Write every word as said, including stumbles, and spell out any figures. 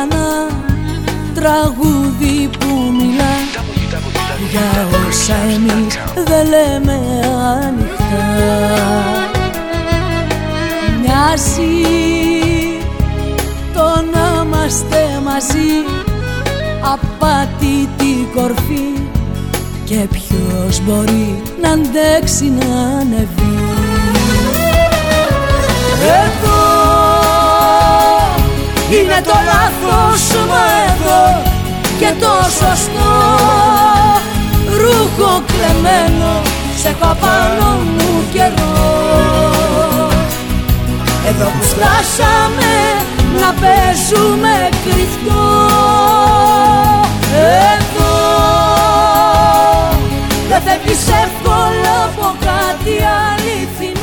ένα τραγούδι που μιλά για όσα εμείς δεν λέμε ανοιχτά. Μοιάζει το να είμαστε μαζί απάτητη κορφή, και ποιος μπορεί να αντέξει να ανεβεί. Εδώ είναι το λάθος, μα εδώ και το σωστό. Ρούχο κλεμμένο, σε έχω απάνω μου καιρό. Εδώ που φτάσαμε να παίζουμε κρυφτό. Εδώ δεν φεύγεις εύκολα από κάτι αληθινό.